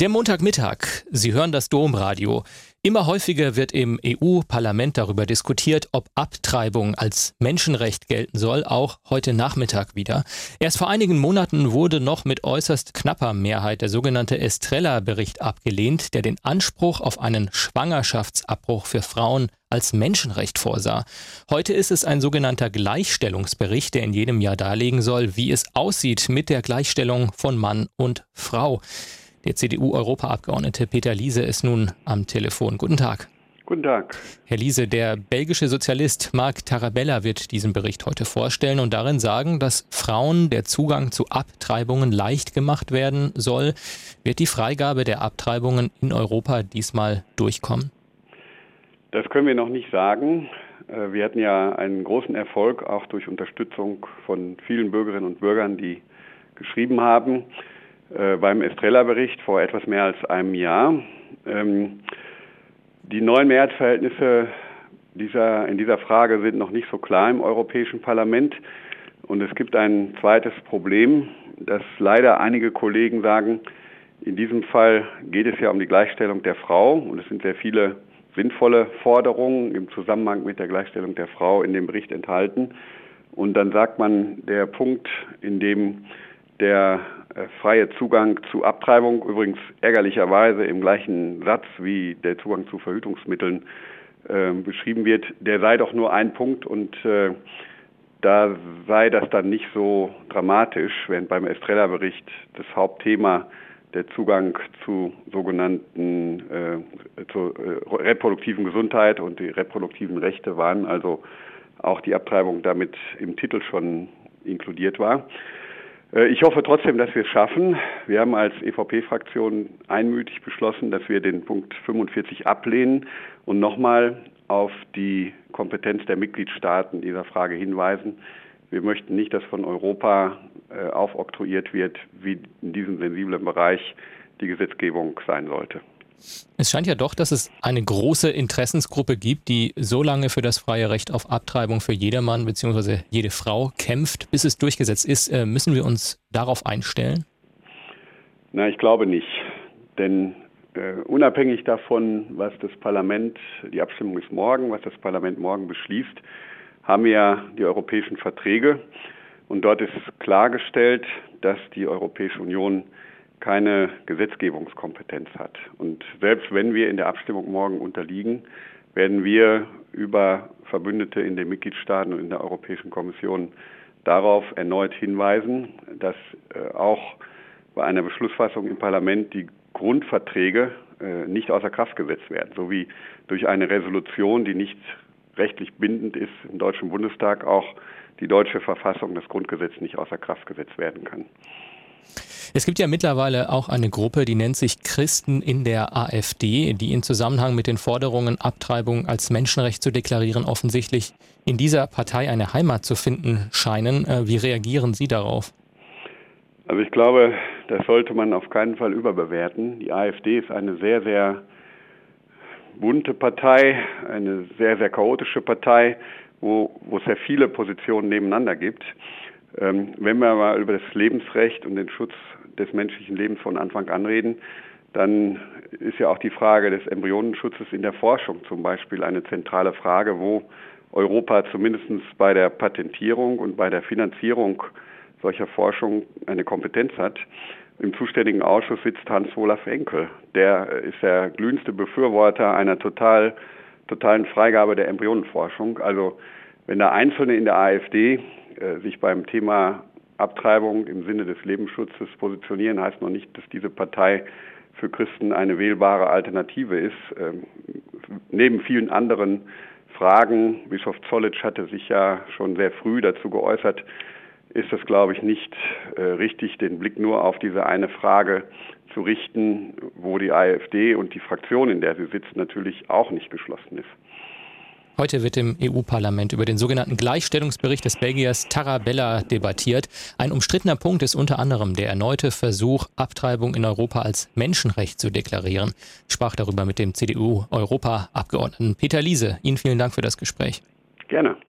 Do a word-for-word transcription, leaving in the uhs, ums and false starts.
Der Montagmittag. Sie hören das Domradio. Immer häufiger wird im E U-Parlament darüber diskutiert, ob Abtreibung als Menschenrecht gelten soll, auch heute Nachmittag wieder. Erst vor einigen Monaten wurde noch mit äußerst knapper Mehrheit der sogenannte Estrela-Bericht abgelehnt, der den Anspruch auf einen Schwangerschaftsabbruch für Frauen als Menschenrecht vorsah. Heute ist es ein sogenannter Gleichstellungsbericht, der in jedem Jahr darlegen soll, wie es aussieht mit der Gleichstellung von Mann und Frau. Der C D U-Europaabgeordnete Peter Liese ist nun am Telefon. Guten Tag. Guten Tag. Herr Liese, der belgische Sozialist Marc Tarabella wird diesen Bericht heute vorstellen und darin sagen, dass Frauen der Zugang zu Abtreibungen leicht gemacht werden soll. Wird die Freigabe der Abtreibungen in Europa diesmal durchkommen? Das können wir noch nicht sagen. Wir hatten ja einen großen Erfolg, auch durch Unterstützung von vielen Bürgerinnen und Bürgern, die geschrieben haben, beim Estrela-Bericht vor etwas mehr als einem Jahr. Ähm, die neuen Mehrheitsverhältnisse dieser, in dieser Frage sind noch nicht so klar im Europäischen Parlament. Und es gibt ein zweites Problem, dass leider einige Kollegen sagen, in diesem Fall geht es ja um die Gleichstellung der Frau. Und es sind sehr viele sinnvolle Forderungen im Zusammenhang mit der Gleichstellung der Frau in dem Bericht enthalten. Und dann sagt man, der Punkt, in dem der äh, freie Zugang zu Abtreibung, übrigens ärgerlicherweise im gleichen Satz wie der Zugang zu Verhütungsmitteln äh, beschrieben wird, der sei doch nur ein Punkt und äh, da sei das dann nicht so dramatisch, während beim Estrela-Bericht das Hauptthema der Zugang zu sogenannten äh, zur äh, reproduktiven Gesundheit und die reproduktiven Rechte waren, also auch die Abtreibung damit im Titel schon inkludiert war. Ich hoffe trotzdem, dass wir es schaffen. Wir haben als E V P-Fraktion einmütig beschlossen, dass wir den Punkt fünfundvierzig ablehnen und nochmal auf die Kompetenz der Mitgliedstaaten in dieser Frage hinweisen. Wir möchten nicht, dass von Europa äh, aufoktroyiert wird, wie in diesem sensiblen Bereich die Gesetzgebung sein sollte. Es scheint ja doch, dass es eine große Interessensgruppe gibt, die so lange für das freie Recht auf Abtreibung für jedermann bzw. jede Frau kämpft, bis es durchgesetzt ist. Müssen wir uns darauf einstellen? Na, ich glaube nicht. Denn äh, unabhängig davon, was das Parlament, die Abstimmung ist morgen, was das Parlament morgen beschließt, haben wir ja die europäischen Verträge. Und dort ist klargestellt, dass die Europäische Union keine Gesetzgebungskompetenz hat. Und selbst wenn wir in der Abstimmung morgen unterliegen, werden wir über Verbündete in den Mitgliedstaaten und in der Europäischen Kommission darauf erneut hinweisen, dass äh, auch bei einer Beschlussfassung im Parlament die Grundverträge äh, nicht außer Kraft gesetzt werden, sowie durch eine Resolution, die nicht rechtlich bindend ist, im Deutschen Bundestag auch die deutsche Verfassung, das Grundgesetz, nicht außer Kraft gesetzt werden kann. Es gibt ja mittlerweile auch eine Gruppe, die nennt sich Christen in der AfD, die in Zusammenhang mit den Forderungen, Abtreibung als Menschenrecht zu deklarieren, offensichtlich in dieser Partei eine Heimat zu finden scheinen. Wie reagieren Sie darauf? Also ich glaube, das sollte man auf keinen Fall überbewerten. Die AfD ist eine sehr, sehr bunte Partei, eine sehr, sehr chaotische Partei, wo, wo es sehr viele Positionen nebeneinander gibt. Ähm, wenn wir mal über das Lebensrecht und den Schutz des menschlichen Lebens von Anfang an reden, dann ist ja auch die Frage des Embryonenschutzes in der Forschung zum Beispiel eine zentrale Frage, wo Europa zumindest bei der Patentierung und bei der Finanzierung solcher Forschung eine Kompetenz hat. Im zuständigen Ausschuss sitzt Hans-Olaf Henkel. Der ist der glühendste Befürworter einer total, totalen Freigabe der Embryonenforschung. Also wenn da Einzelne in der AfD äh, sich beim Thema Abtreibung im Sinne des Lebensschutzes positionieren, heißt noch nicht, dass diese Partei für Christen eine wählbare Alternative ist. Ähm, neben vielen anderen Fragen, Bischof Zollitsch hatte sich ja schon sehr früh dazu geäußert, ist es, glaube ich, nicht äh, richtig, den Blick nur auf diese eine Frage zu richten, wo die AfD und die Fraktion, in der sie sitzt, natürlich auch nicht geschlossen ist. Heute wird im E U-Parlament über den sogenannten Gleichstellungsbericht des Belgiers Tarabella debattiert. Ein umstrittener Punkt ist unter anderem der erneute Versuch, Abtreibung in Europa als Menschenrecht zu deklarieren. Ich sprach darüber mit dem C D U-Europaabgeordneten Peter Liese. Ihnen vielen Dank für das Gespräch. Gerne.